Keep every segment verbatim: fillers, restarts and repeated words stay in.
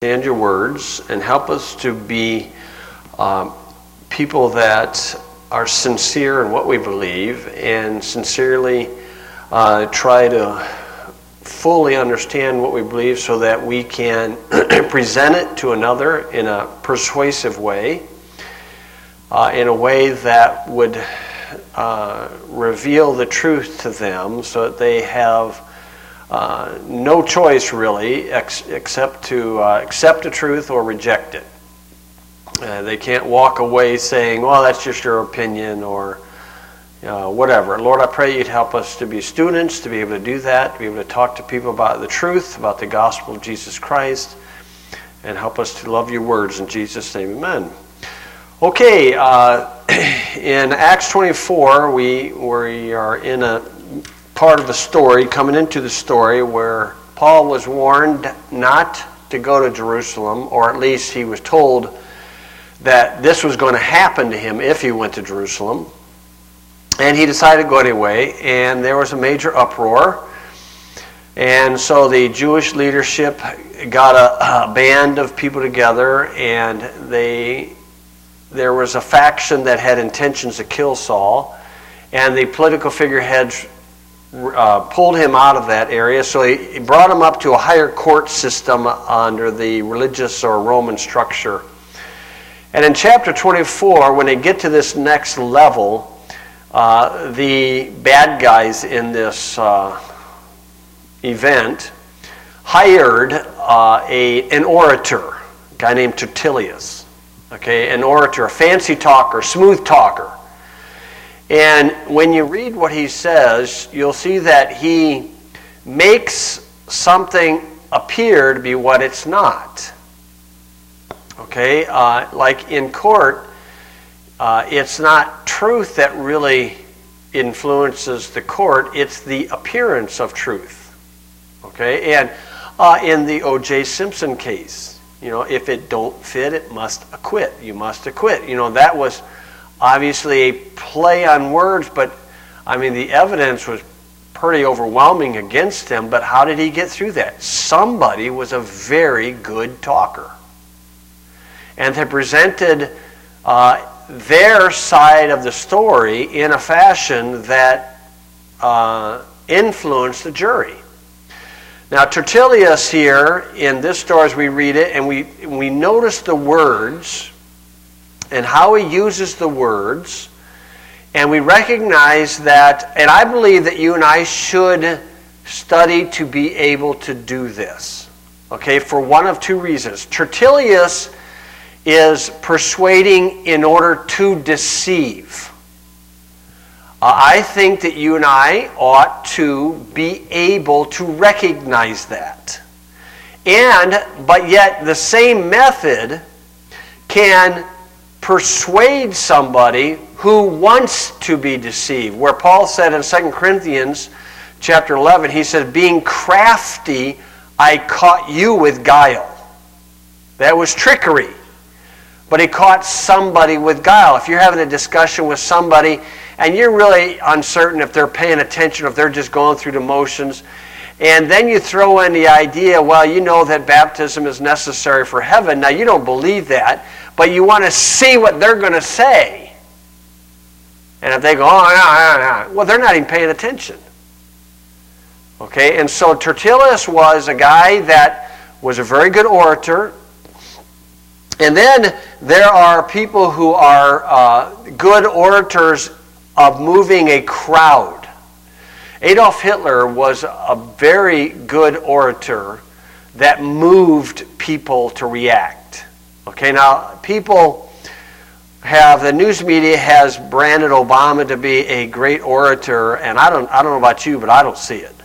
understand your words and help us to be um, people that are sincere in what we believe and sincerely uh, try to fully understand what we believe so that we can present it to another in a persuasive way, uh, in a way that would uh, reveal the truth to them so that they have Uh, no choice really ex- except to uh, accept the truth or reject it. Uh, they can't walk away saying, well, that's just your opinion or uh, whatever. Lord, I pray you'd help us to be students, to be able to do that, to be able to talk to people about the truth, about the gospel of Jesus Christ, and help us to love your words. In Jesus' name, amen. Okay, uh, in Acts twenty-four, we, we are in a part of the story, coming into the story where Paul was warned not to go to Jerusalem, or at least he was told that this was going to happen to him if he went to Jerusalem. And he decided to go anyway, and there was a major uproar. And so the Jewish leadership got a, a band of people together, and they there was a faction that had intentions to kill Saul, and the political figureheads Uh, pulled him out of that area, so he, he brought him up to a higher court system under the religious or Roman structure. And in chapter twenty-four, when they get to this next level, uh, the bad guys in this uh, event hired uh, a an orator, a guy named Tertullus, okay, an orator, a fancy talker, smooth talker. And when you read what he says, you'll see that he makes something appear to be what it's not. Okay, uh, like in court, uh, it's not truth that really influences the court, it's the appearance of truth. Okay, and uh, in the O J Simpson case, you know, if it don't fit, it must acquit. You must acquit. You know, that was obviously a play on words, but I mean the evidence was pretty overwhelming against him, but how did he get through that? Somebody was a very good talker. And they presented uh, their side of the story in a fashion that uh, influenced the jury. Now Tertullus here, in this story as we read it, and we, we notice the words and how he uses the words, and we recognize that, and I believe that you and I should study to be able to do this, okay, for one of two reasons. Tertullus is persuading in order to deceive. Uh, I think that you and I ought to be able to recognize that. And, but yet the same method can persuade somebody who wants to be deceived. Where Paul said in Second Corinthians chapter eleven, he said, being crafty, I caught you with guile. That was trickery. But he caught somebody with guile. If you're having a discussion with somebody and you're really uncertain if they're paying attention, if they're just going through the motions, and then you throw in the idea, well, you know that baptism is necessary for heaven. Now, you don't believe that, but you want to see what they're going to say. And if they go, oh, no, no, no, well, they're not even paying attention. Okay, and so Tertullus was a guy that was a very good orator. And then there are people who are uh, good orators of moving a crowd. Adolf Hitler was a very good orator that moved people to react. Okay, now people have, the news media has branded Obama to be a great orator, and I don't I don't know about you, but I don't see it.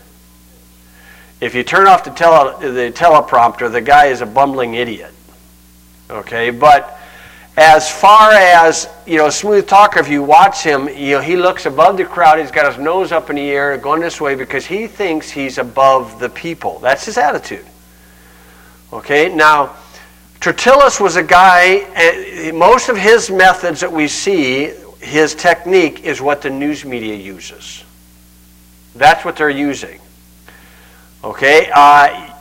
If you turn off the tele, the teleprompter, the guy is a bumbling idiot. Okay, but as far as, you know, smooth talker, if you watch him, you know, he looks above the crowd, he's got his nose up in the air, going this way because he thinks he's above the people. That's his attitude. Okay, now, Tertullus was a guy, most of his methods that we see, his technique is what the news media uses. That's what they're using. Okay, uh,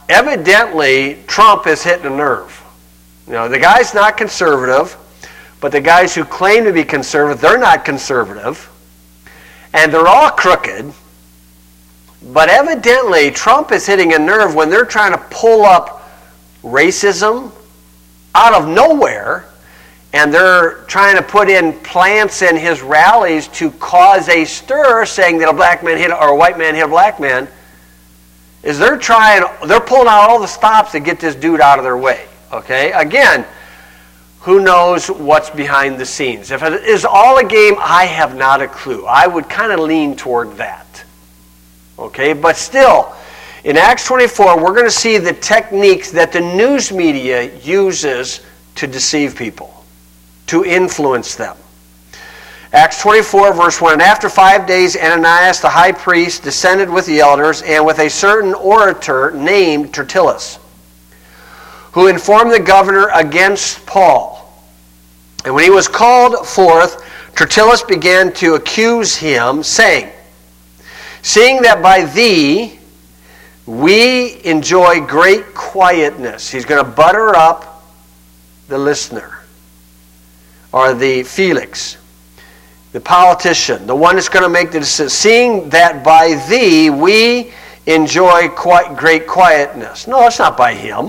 evidently Trump is hitting a nerve. You know, the guy's not conservative, but the guys who claim to be conservative, they're not conservative. And they're all crooked. But evidently Trump is hitting a nerve when they're trying to pull up racism out of nowhere, and they're trying to put in plants in his rallies to cause a stir, saying that a black man hit or a white man hit a black man. Is they're trying, they're pulling out all the stops to get this dude out of their way. Okay, again, who knows what's behind the scenes? If it is all a game, I have not a clue. I would kind of lean toward that. Okay, but still, in Acts twenty-four, we're going to see the techniques that the news media uses to deceive people, to influence them. Acts twenty-four, verse one, and after five days, Ananias the high priest descended with the elders and with a certain orator named Tertullus, who informed the governor against Paul. And when he was called forth, Tertullus began to accuse him, saying, seeing that by thee we enjoy great quietness. He's going to butter up the listener, or the Felix, the politician, the one that's going to make the decision. Seeing that by thee we enjoy quite great quietness. No, it's not by him.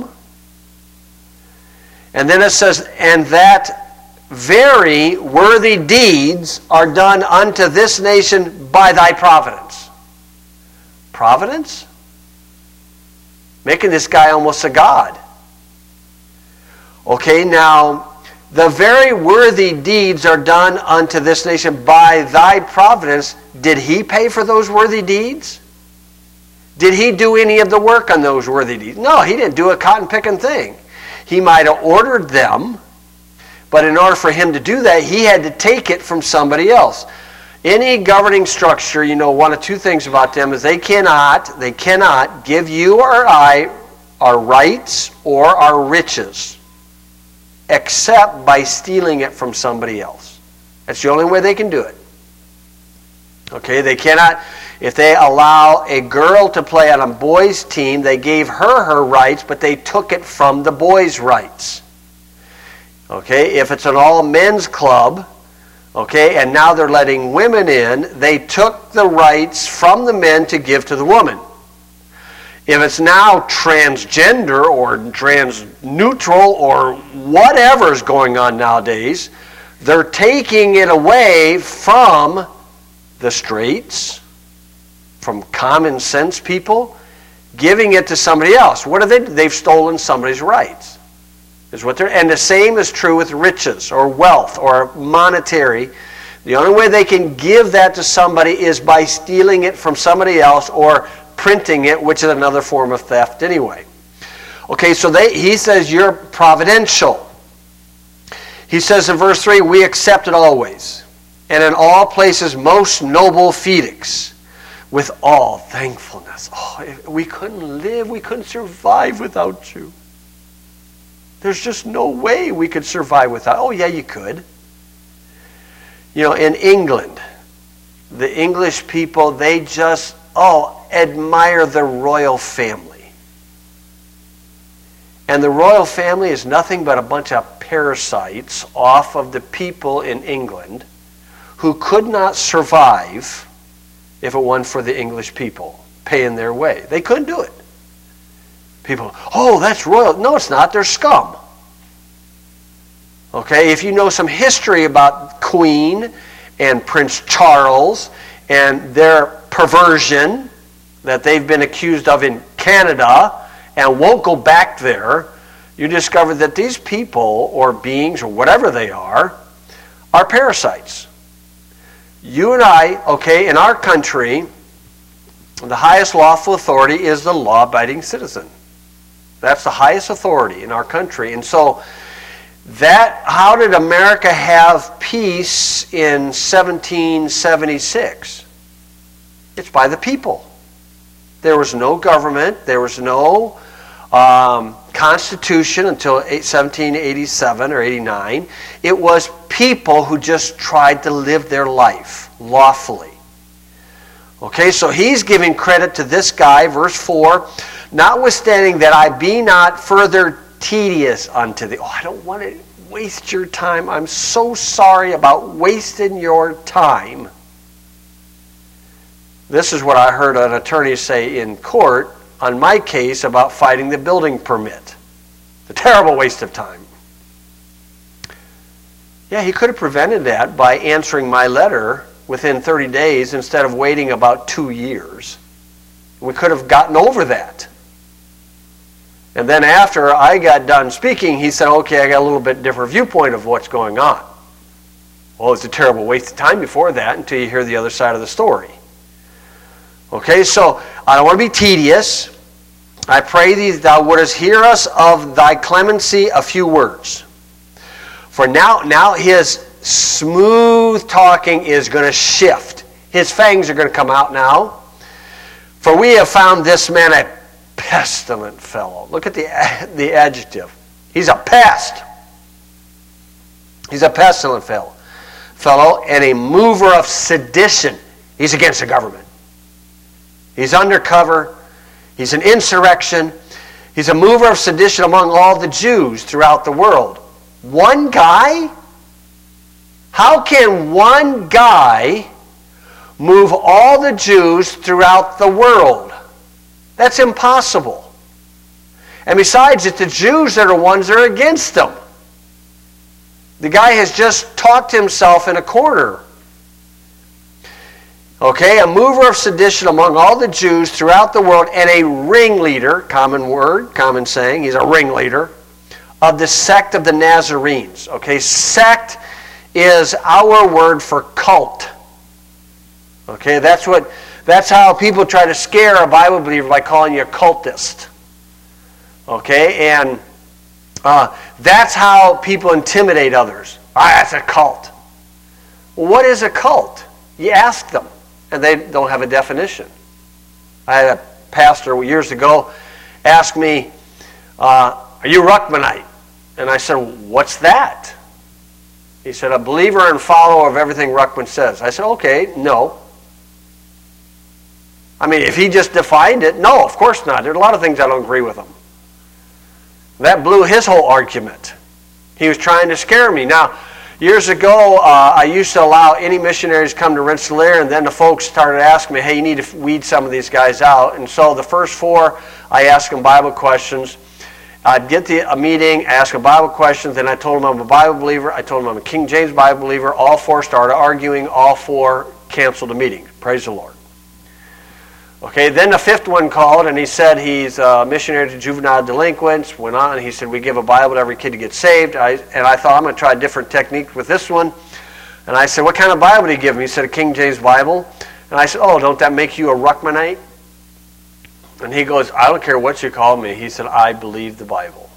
And then it says, and that very worthy deeds are done unto this nation by thy providence. Providence? Making this guy almost a god. Okay, now, the very worthy deeds are done unto this nation by thy providence. Did he pay for those worthy deeds? Did he do any of the work on those worthy deeds? No, he didn't do a cotton-picking thing. He might have ordered them, but in order for him to do that, he had to take it from somebody else. Any governing structure, you know, one of two things about them is they cannot, they cannot give you or I our rights or our riches, except by stealing it from somebody else. That's the only way they can do it. Okay, they cannot, if they allow a girl to play on a boys' team, they gave her her rights, but they took it from the boys' rights. Okay, if it's an all-men's club, okay, and now they're letting women in, they took the rights from the men to give to the woman. If it's now transgender or trans-neutral or whatever is going on nowadays, they're taking it away from the straights, from common sense people, giving it to somebody else. What are they? They've stolen somebody's rights. Is what they're, and the same is true with riches or wealth or monetary. The only way they can give that to somebody is by stealing it from somebody else or printing it, which is another form of theft anyway. Okay, so they, he says you're providential. He says in verse three, we accept it always, and in all places most noble Felix, with all thankfulness. Oh, we couldn't live, we couldn't survive without you. There's just no way we could survive without. Oh, yeah, you could. You know, in England, the English people, they just, oh, admire the royal family. And the royal family is nothing but a bunch of parasites off of the people in England who could not survive if it weren't for the English people paying their way. They couldn't do it. People, oh, that's royal. No, it's not. They're scum. Okay, if you know some history about Queen and Prince Charles and their perversion that they've been accused of in Canada and won't go back there, you discover that these people or beings or whatever they are are parasites. You and I, okay, in our country, the highest lawful authority is the law-abiding citizen. That's the highest authority in our country. And so, that how did America have peace in seventeen seventy-six? It's by the people. There was no government. There was no um, constitution until seventeen eighty-seven or eighty-nine. It was people who just tried to live their life lawfully. Okay, so he's giving credit to this guy, verse four. notwithstanding that I be not further tedious unto thee. Oh, I don't want to waste your time. I'm so sorry about wasting your time. This is what I heard an attorney say in court on my case about fighting the building permit. A terrible waste of time. Yeah, he could have prevented that by answering my letter within thirty days instead of waiting about two years. We could have gotten over that. And then after I got done speaking, he said, okay, I got a little bit different viewpoint of what's going on. Well, it's a terrible waste of time before that until you hear the other side of the story. Okay, so I don't want to be tedious. I pray thee thou wouldest hear us of thy clemency a few words. For now, now his smooth talking is going to shift. His fangs are going to come out now. For we have found this man a pestilent fellow. Look at the, the adjective. He's a pest. He's a pestilent fellow. Fellow and a mover of sedition. He's against the government. He's undercover. He's an insurrection. He's a mover of sedition among all the Jews throughout the world. One guy? How can one guy move all the Jews throughout the world? That's impossible. And besides, it's the Jews that are ones that are against them. The guy has just talked himself in a corner. Okay, a mover of sedition among all the Jews throughout the world, and a ringleader, common word, common saying, he's a ringleader, of the sect of the Nazarenes. Okay, sect is our word for cult. Okay, that's what that's how people try to scare a Bible believer by calling you a cultist. Okay, and uh, that's how people intimidate others. Ah, that's a cult. Well, what is a cult? You ask them, and they don't have a definition. I had a pastor years ago ask me, uh, are you Ruckmanite? And I said, what's that? He said, a believer and follower of everything Ruckman says. I said, okay, no. I mean, if he just defined it, no, of course not. There are a lot of things I don't agree with him. That blew his whole argument. He was trying to scare me. Now, years ago, uh, I used to allow any missionaries to come to Rensselaer, and then the folks started asking me, hey, you need to weed some of these guys out. And so the first four, I asked them Bible questions. I'd get to a meeting, ask them Bible questions, then I told them I'm a Bible believer. I told them I'm a King James Bible believer. All four started arguing. All four canceled the meeting. Praise the Lord. Okay, then the fifth one called, and he said he's a missionary to juvenile delinquents. Went on, and he said we give a Bible to every kid to get saved. I, and I thought I'm going to try a different technique with this one. And I said, what kind of Bible do you give him? He said a King James Bible. And I said, oh, don't that make you a Ruckmanite? And he goes, I don't care what you call me. He said, I believe the Bible.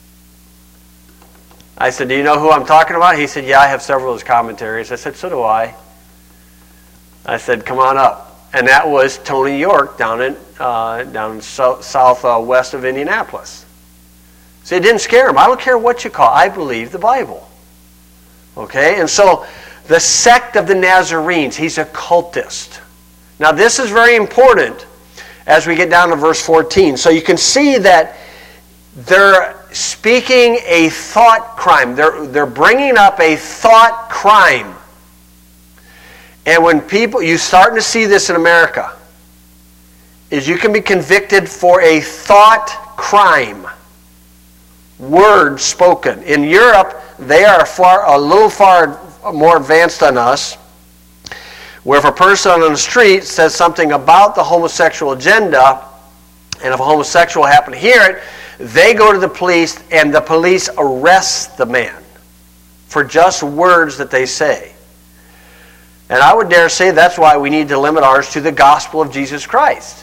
I said, do you know who I'm talking about? He said, yeah, I have several of his commentaries. I said, so do I. I said, come on up. And that was Tony York down in uh, down in so, south uh, west of Indianapolis. So it didn't scare him. I don't care what you call it. I believe the Bible. Okay? And so the sect of the Nazarenes, he's a cultist. Now this is very important as we get down to verse fourteen. So you can see that they're speaking a thought crime. They're, they're bringing up a thought crime. And when people, you're starting to see this in America, is you can be convicted for a thought crime. Words spoken. In Europe, they are far, a little far more advanced than us, where if a person on the street says something about the homosexual agenda, and if a homosexual happen to hear it, they go to the police, and the police arrest the man for just words that they say. And I would dare say that's why we need to limit ours to the gospel of Jesus Christ.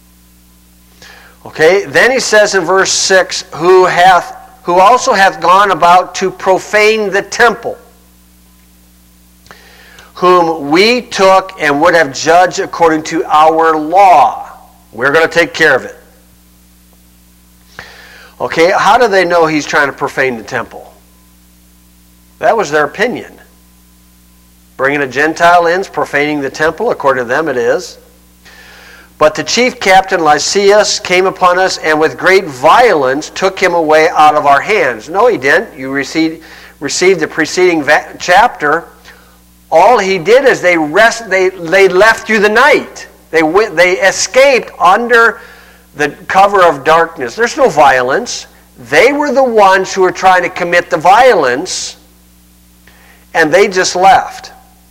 Okay, then he says in verse six, who hath who also hath gone about to profane the temple, whom we took and would have judged according to our law. We're going to take care of it. Okay, how do they know he's trying to profane the temple? That was their opinion. Bringing a Gentile in, profaning the temple, according to them it is. But the chief captain Lysias came upon us and with great violence took him away out of our hands. No, he didn't. You received, received the preceding va- chapter. All he did is they rest. They they left through the night. They went, they escaped under the cover of darkness. There's no violence. They were the ones who were trying to commit the violence, and they just left.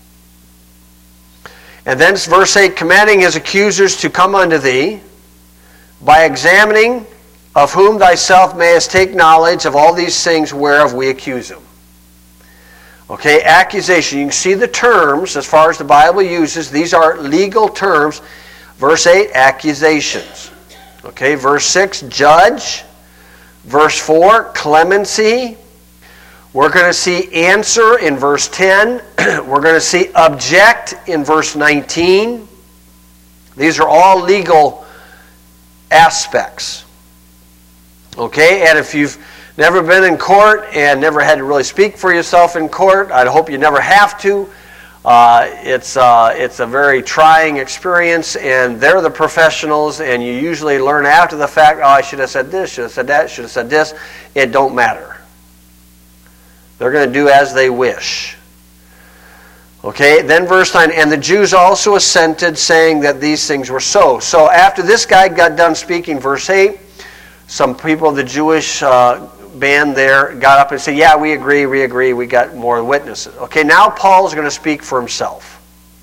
And then verse eight, commanding his accusers to come unto thee, by examining of whom thyself mayest take knowledge of all these things whereof we accuse him. Okay, accusation. You can see the terms as far as the Bible uses. These are legal terms. Verse eight, accusations. Okay, verse six, judge. Verse four, clemency. We're going to see answer in verse ten. We're going to see object in verse nineteen. These are all legal aspects. Okay, and if you've never been in court and never had to really speak for yourself in court, I hope you never have to. Uh, it's, uh, it's a very trying experience, and they're the professionals, and you usually learn after the fact, oh, I should have said this, should have said that, should have said this. It don't matter. They're going to do as they wish. Okay, then verse nine, and the Jews also assented, saying that these things were so. So after this guy got done speaking, verse eight, some people of the Jewish uh, band there got up and said, yeah, we agree, we agree, we got more witnesses. Okay, now Paul's going to speak for himself.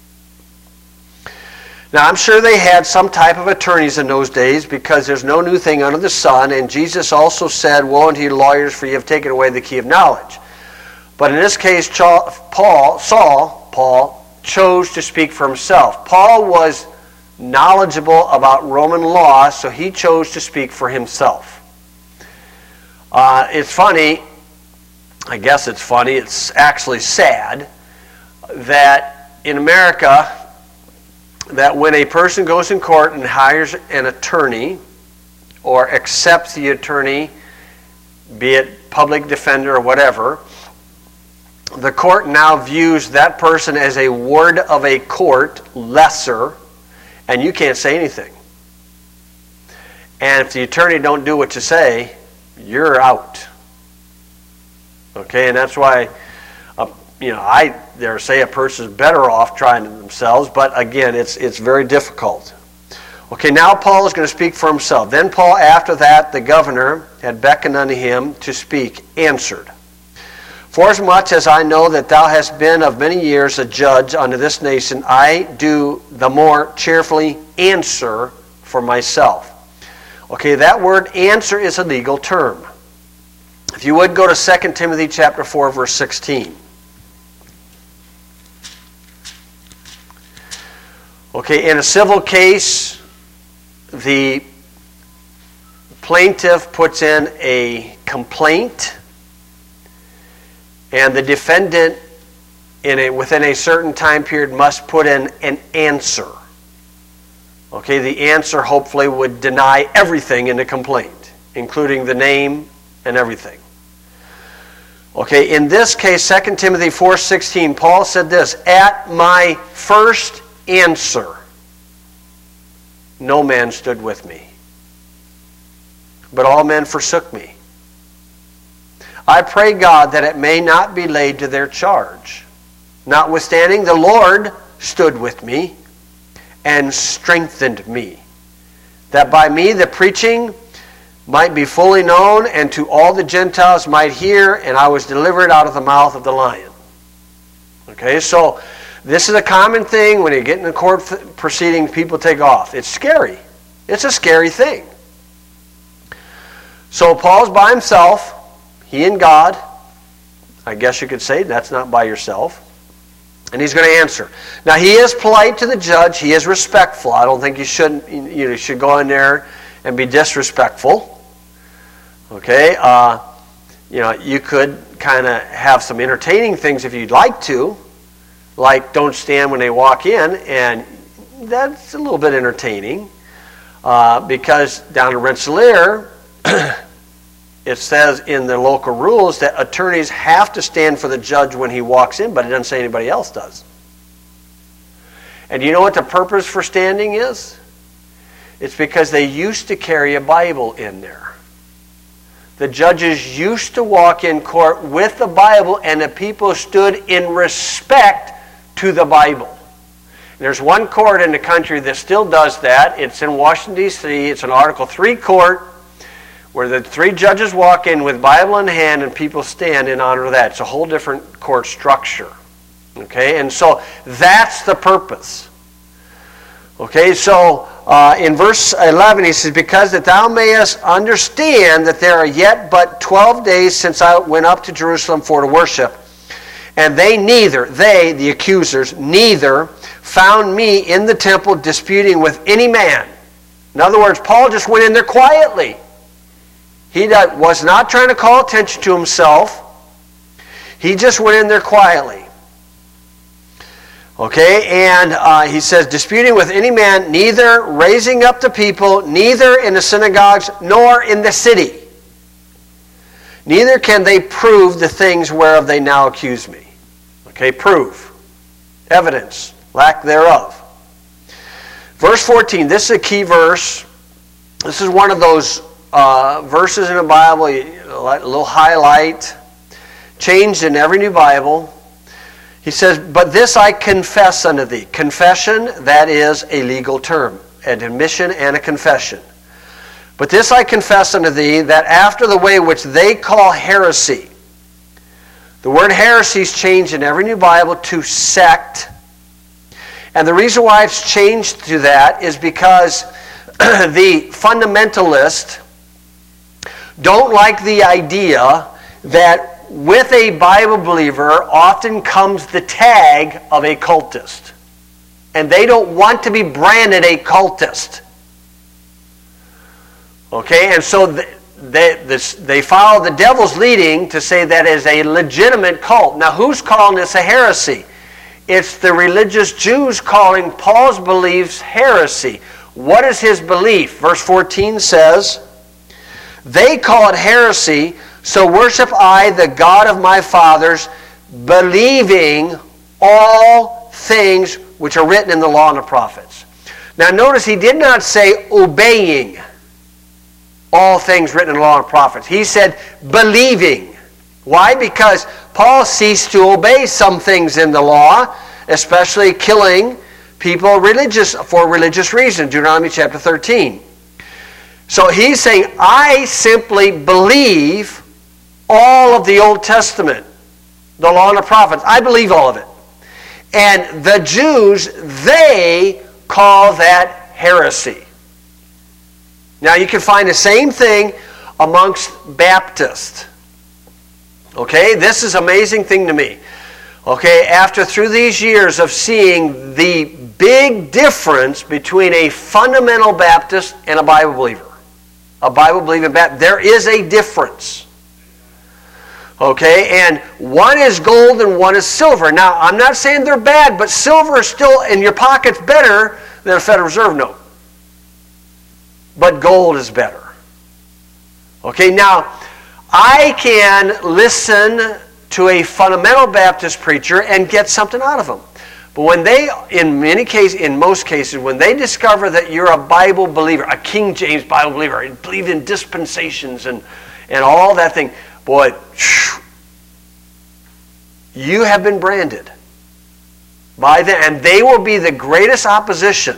Now, I'm sure they had some type of attorneys in those days because there's no new thing under the sun, and Jesus also said, woe unto you lawyers, for you have taken away the key of knowledge. But in this case, Paul, Saul, Paul, chose to speak for himself. Paul was knowledgeable about Roman law, so he chose to speak for himself. Uh, it's funny, I guess it's funny, it's actually sad, that in America, that when a person goes in court and hires an attorney, or accepts the attorney, be it public defender or whatever, the court now views that person as a ward of a court, lesser, and you can't say anything. And if the attorney don't do what you say, you're out. Okay, and that's why, uh, you know, I dare say a person's better off trying it themselves, but again, it's it's very difficult. Okay, now Paul is going to speak for himself. Then Paul, after that, the governor had beckoned unto him to speak, answered, forasmuch as I know that thou hast been of many years a judge unto this nation, I do the more cheerfully answer for myself. Okay, that word answer is a legal term. If you would go to Second Timothy chapter four, verse sixteen. Okay, in a civil case, the plaintiff puts in a complaint, and the defendant, in a, within a certain time period, must put in an answer. Okay, the answer hopefully would deny everything in the complaint, including the name and everything. Okay, in this case, Second Timothy four sixteen, Paul said this, at my first answer, no man stood with me, but all men forsook me. I pray God that it may not be laid to their charge. Notwithstanding, the Lord stood with me and strengthened me, that by me the preaching might be fully known, and to all the Gentiles might hear, and I was delivered out of the mouth of the lion. Okay, so this is a common thing when you get in a court proceeding, people take off. It's scary. It's a scary thing. So Paul's by himself, he and God. I guess you could say that's not by yourself. And he's going to answer. Now, he is polite to the judge. He is respectful. I don't think you shouldn't, you know, should go in there and be disrespectful. Okay? Uh, you know, you could kind of have some entertaining things if you'd like to. Like, don't stand when they walk in. And that's a little bit entertaining. Uh, because down in Rensselaer, it says in the local rules that attorneys have to stand for the judge when he walks in, but it doesn't say anybody else does. And do you know what the purpose for standing is? It's because they used to carry a Bible in there. The judges used to walk in court with the Bible, and the people stood in respect to the Bible. And there's one court in the country that still does that. It's in Washington, D C It's an Article three court where the three judges walk in with Bible in hand and people stand in honor of that. It's a whole different court structure. Okay, and so that's the purpose. Okay, so uh, in verse eleven he says, because that thou mayest understand that there are yet but twelve days since I went up to Jerusalem for to worship, and they neither, they, the accusers, neither found me in the temple disputing with any man. In other words, Paul just went in there quietly. He was not trying to call attention to himself. He just went in there quietly. Okay, and uh, he says, disputing with any man, neither raising up the people, neither in the synagogues, nor in the city. Neither can they prove the things whereof they now accuse me. Okay, prove. Evidence. Lack thereof. Verse fourteen, this is a key verse. This is one of those uh, verses in the Bible, a little highlight, changed in every new Bible. He says, but this I confess unto thee. Confession, that is a legal term. An admission and a confession. But this I confess unto thee, that after the way which they call heresy. The word heresy is changed in every new Bible to sect. And the reason why it's changed to that is because the fundamentalists don't like the idea that with a Bible believer often comes the tag of a cultist. And they don't want to be branded a cultist. Okay, and so they, they, this, they follow the devil's leading to say that is a legitimate cult. Now, who's calling this a heresy? It's the religious Jews calling Paul's beliefs heresy. What is his belief? Verse fourteen says, they call it heresy, so worship I the God of my fathers, believing all things which are written in the law and the prophets. Now notice he did not say obeying all things written in the law and the prophets. He said believing. Why? Because Paul ceased to obey some things in the law, especially killing people religious for religious reasons, Deuteronomy chapter thirteen. So he's saying, I simply believe all of the Old Testament, the law and the prophets. I believe all of it. And the Jews, they call that heresy. Now you can find the same thing amongst Baptists. Okay, this is an amazing thing to me. Okay, after through these years of seeing the big difference between a fundamental Baptist and a Bible believer. A Bible believing Baptist, there is a difference. Okay, and one is gold and one is silver. Now, I'm not saying they're bad, but silver is still in your pockets better than a Federal Reserve note. But gold is better. Okay, now, I can listen to a fundamental Baptist preacher and get something out of them. But when they, in many cases, in most cases, when they discover that you're a Bible believer, a King James Bible believer, and believe in dispensations and, and all that thing, boy, you have been branded by them, and they will be the greatest opposition.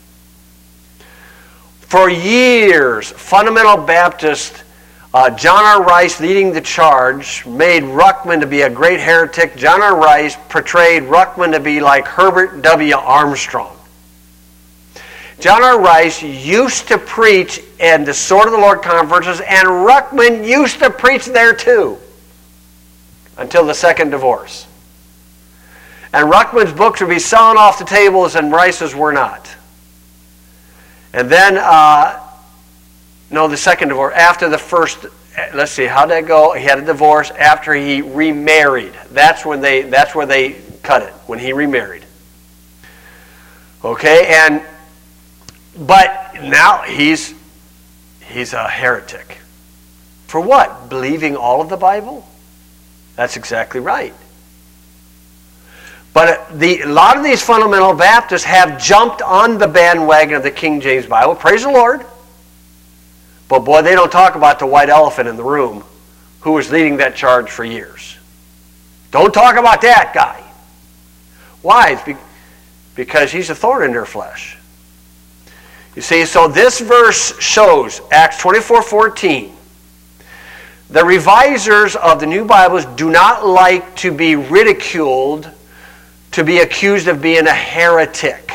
For years, fundamental Baptists, uh, John R. Rice leading the charge, made Ruckman to be a great heretic. John R. Rice portrayed Ruckman to be like Herbert W. Armstrong. John R. Rice used to preach in the Sword of the Lord conferences, and Ruckman used to preach there too, until the second divorce. And Ruckman's books would be selling off the tables, and Rice's were not. And then, uh, no, the second divorce, after the first, let's see, how'd that go? He had a divorce after he remarried. That's when they, that's where they cut it, when he remarried. Okay, and, but now he's, he's a heretic. For what? Believing all of the Bible? That's exactly right. But the, a lot of these fundamental Baptists have jumped on the bandwagon of the King James Bible. Praise the Lord. But boy, they don't talk about the white elephant in the room who was leading that charge for years. Don't talk about that guy. Why? It's be, because he's a thorn in their flesh. You see, so this verse shows, Acts twenty-four fourteen, the revisers of the New Bibles do not like to be ridiculed, to be accused of being a heretic.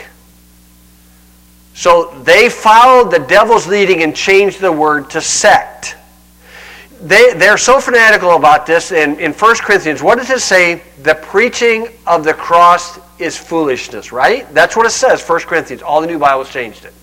So they followed the devil's leading and changed the word to sect. They, they're so fanatical about this. In, in First Corinthians, what does it say? The preaching of the cross is foolishness, right? That's what it says, First Corinthians. All the New Bibles changed it.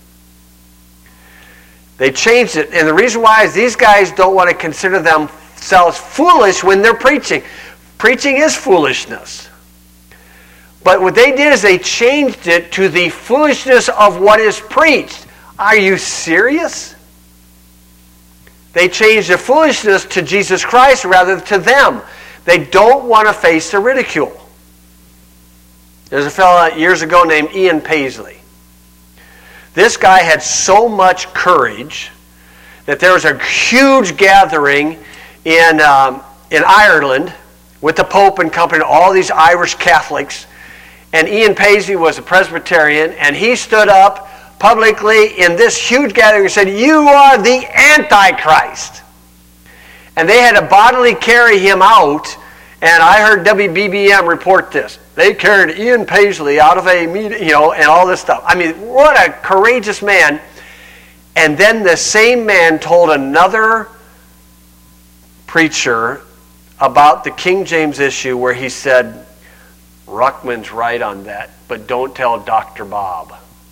They changed it. And the reason why is these guys don't want to consider themselves foolish when they're preaching. Preaching is foolishness. But what they did is they changed it to the foolishness of what is preached. Are you serious? They changed the foolishness to Jesus Christ rather than to them. They don't want to face the ridicule. There's a fellow years ago named Ian Paisley. This guy had so much courage that there was a huge gathering in, um, in Ireland with the Pope and company, all these Irish Catholics. And Ian Paisley was a Presbyterian, and he stood up publicly in this huge gathering and said, "You are the Antichrist." And they had to bodily carry him out, and I heard W B B M report this. They carried Ian Paisley out of a meeting, you know, and all this stuff. I mean, what a courageous man. And then the same man told another preacher about the King James issue where he said, "Ruckman's right on that, but don't tell Doctor Bob."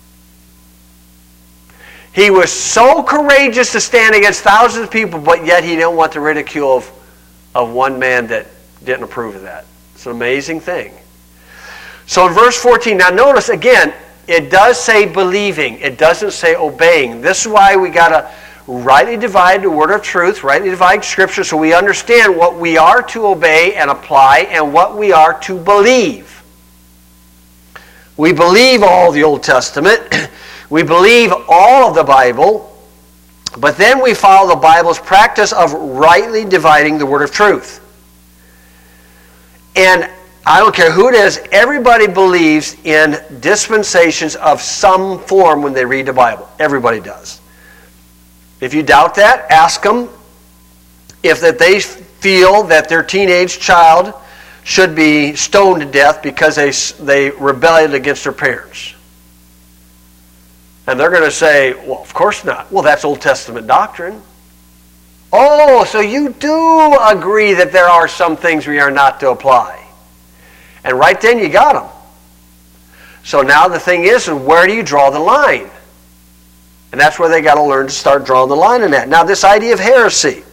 He was so courageous to stand against thousands of people, but yet he didn't want the ridicule of, of one man that didn't approve of that. It's an amazing thing. So in verse fourteen, now notice again, it does say believing. It doesn't say obeying. This is why we got to rightly divide the word of truth, rightly divide Scripture, so we understand what we are to obey and apply and what we are to believe. We believe all the Old Testament. We believe all of the Bible. But then we follow the Bible's practice of rightly dividing the word of truth. And I don't care who it is, everybody believes in dispensations of some form when they read the Bible. Everybody does. If you doubt that, ask them if that they feel that their teenage child should be stoned to death because they, they rebelled against their parents. And they're going to say, well, of course not. Well, that's Old Testament doctrine. Oh, so you do agree that there are some things we are not to apply. And right then you got them. So now the thing is, where do you draw the line? And that's where they got to learn to start drawing the line in that. Now this idea of heresy.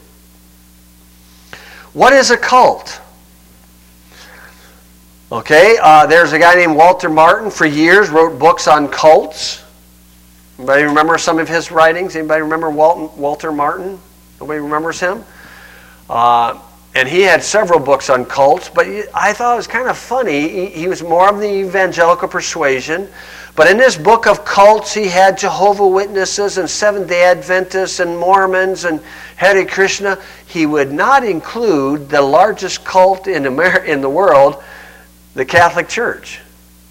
What is a cult? Okay, uh, there's a guy named Walter Martin for years, wrote books on cults. Anybody remember some of his writings? Anybody remember Walton, Walter Martin? Nobody remembers him? Uh, and he had several books on cults, but I thought it was kind of funny. He, he was more of the evangelical persuasion. But in this book of cults, he had Jehovah's Witnesses and Seventh-day Adventists and Mormons and Hare Krishna. He would not include the largest cult in, Amer- in the world, the Catholic Church.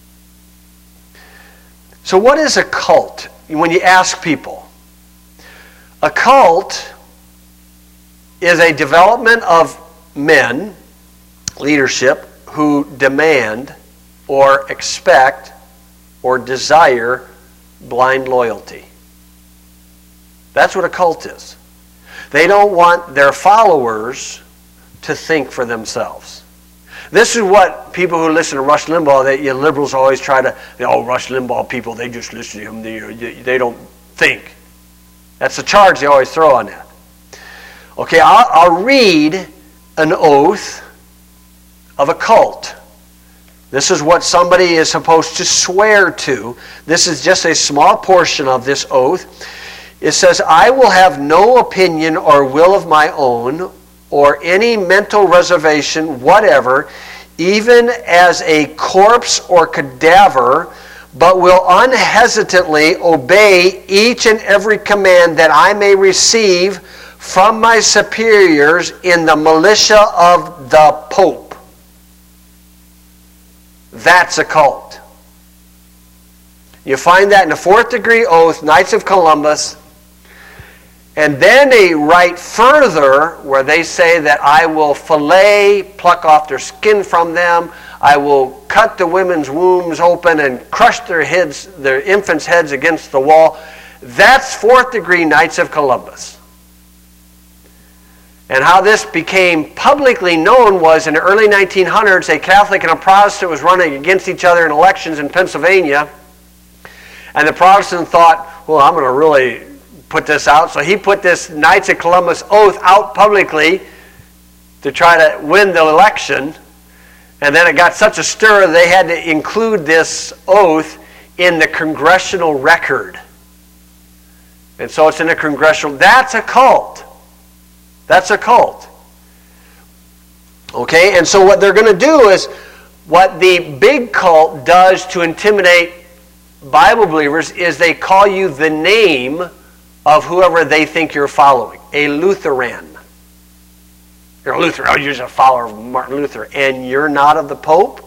So what is a cult? When you ask people, a cult is a development of men, leadership, who demand or expect or desire blind loyalty. That's what a cult is. They don't want their followers to think for themselves. This is what people who listen to Rush Limbaugh, that you liberals always try to, oh, Rush Limbaugh people, they just listen to him, they, they don't think. That's the charge they always throw on that. Okay, I'll, I'll read an oath of a cult. This is what somebody is supposed to swear to. This is just a small portion of this oath. It says, "I will have no opinion or will of my own, or any mental reservation whatever, even as a corpse or cadaver, but will unhesitantly obey each and every command that I may receive from my superiors in the militia of the Pope. That's a cult. You find that in the fourth degree oath, Knights of Columbus. And then they write further where they say that I will fillet, pluck off their skin from them. I will cut the women's wombs open and crush their heads, their infants' heads against the wall. That's fourth degree Knights of Columbus. And how this became publicly known was in the early nineteen hundreds, a Catholic and a Protestant was running against each other in elections in Pennsylvania. And the Protestant thought, well, I'm going to really put this out. So he put this Knights of Columbus oath out publicly to try to win the election. And then it got such a stir they had to include this oath in the congressional record. And so it's in the congressional. That's a cult. That's a cult. Okay, and so what they're going to do is what the big cult does to intimidate Bible believers is they call you the name of whoever they think you're following. A Lutheran. You're a Lutheran. Oh, you're just a follower of Martin Luther. And you're not of the Pope?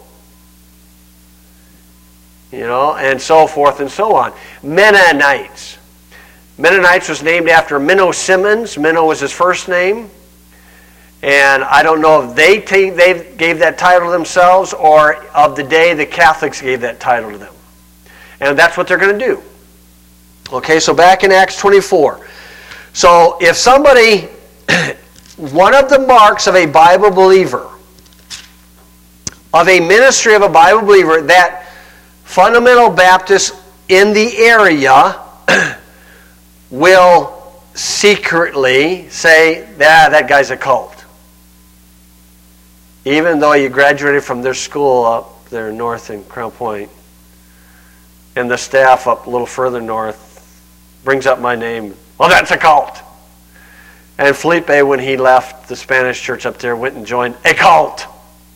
You know, and so forth and so on. Mennonites. Mennonites was named after Minnow Simmons. Minnow was his first name. And I don't know if they, take, they gave that title to themselves or of the day the Catholics gave that title to them. And that's what they're going to do. Okay, so back in Acts twenty-four. So if somebody, one of the marks of a Bible believer, of a ministry of a Bible believer, that fundamental Baptists in the area will secretly say, ah, that guy's a cult. Even though you graduated from their school up there north in Crown Point, and the staff up a little further north brings up my name. Well, that's a cult. And Felipe, when he left the Spanish church up there, went and joined a cult.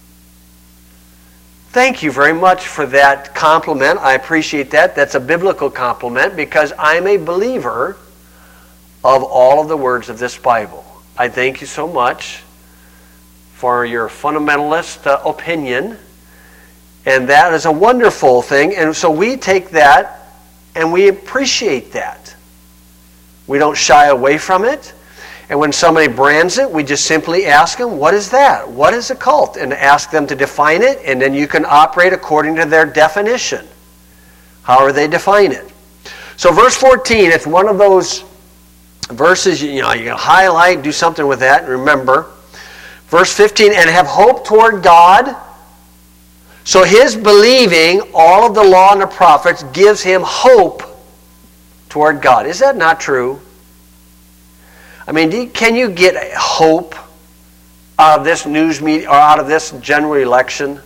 Thank you very much for that compliment. I appreciate that. That's a biblical compliment because I'm a believer of all of the words of this Bible. I thank you so much for your fundamentalist uh, opinion. And that is a wonderful thing. And so we take that and we appreciate that. We don't shy away from it. And when somebody brands it, we just simply ask them, what is that? What is a cult? And ask them to define it, and then you can operate according to their definition. However they define it. So verse fourteen, it's one of those verses, you know, you can highlight, do something with that, and remember. Verse fifteen, and have hope toward God. So his believing all of the law and the prophets gives him hope toward God. Is that not true? I mean, do you, can you get hope out of this news media or out of this general election?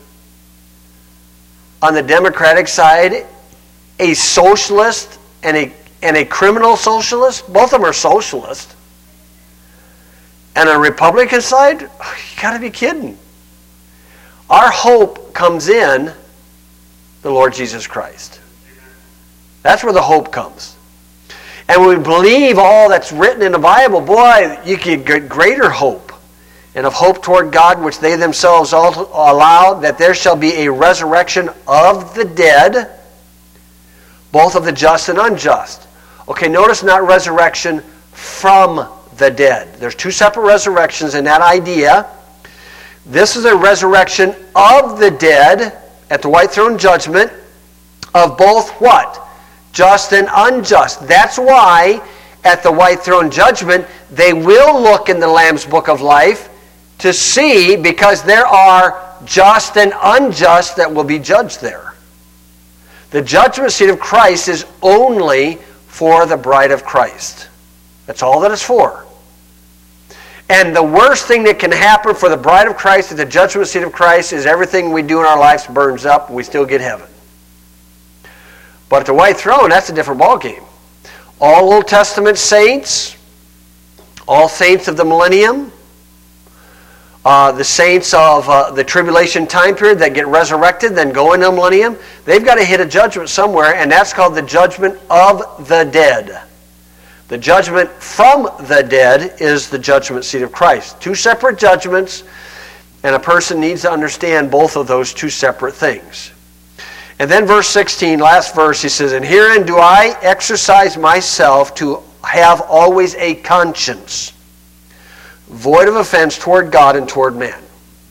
On the Democratic side, a socialist and a and a criminal socialist, both of them are socialist. And on the Republican side, you got to be kidding. Our hope comes in the Lord Jesus Christ. That's where the hope comes. And when we believe all that's written in the Bible, boy, you can get greater hope. And of hope toward God, which they themselves allow, that there shall be a resurrection of the dead, both of the just and unjust. Okay, notice not resurrection from the dead. There's two separate resurrections in that idea. This is a resurrection of the dead at the white throne judgment of both what? Just and unjust. That's why at the white throne judgment they will look in the Lamb's book of life to see, because there are just and unjust that will be judged there. The judgment seat of Christ is only for the bride of Christ. That's all that it's for. And the worst thing that can happen for the bride of Christ at the judgment seat of Christ is everything we do in our lives burns up and we still get heaven. But at the white throne, that's a different ballgame. All Old Testament saints, all saints of the millennium, Uh, the saints of uh, the tribulation time period that get resurrected, then go into the millennium, they've got to hit a judgment somewhere, and that's called the judgment of the dead. The judgment from the dead is the judgment seat of Christ. Two separate judgments, and a person needs to understand both of those two separate things. And then verse sixteen, last verse, he says, "And herein do I exercise myself to have always a conscience, void of offense toward God and toward man."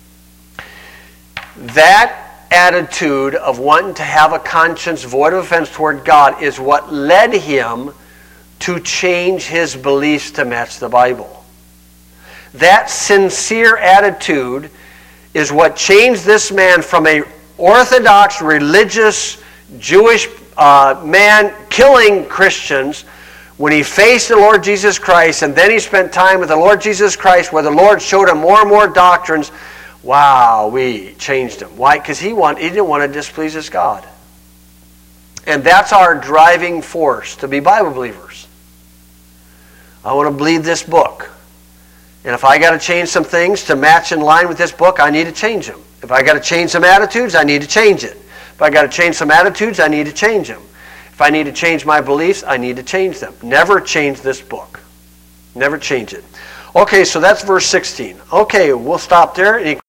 That attitude of wanting to have a conscience void of offense toward God is what led him to change his beliefs to match the Bible. That sincere attitude is what changed this man from a orthodox, religious, Jewish uh, man killing Christians when he faced the Lord Jesus Christ, and then he spent time with the Lord Jesus Christ where the Lord showed him more and more doctrines. Wow, we changed him. Why? Because he, want, he didn't want to displease his God. And that's our driving force to be Bible believers. I want to believe this book. And if I got to change some things to match in line with this book, I need to change them. If I got to change some attitudes, I need to change it. If I got to change some attitudes, I need to change them. If I need to change my beliefs, I need to change them. Never change this book. Never change it. Okay, so that's verse sixteen. Okay, we'll stop there. Any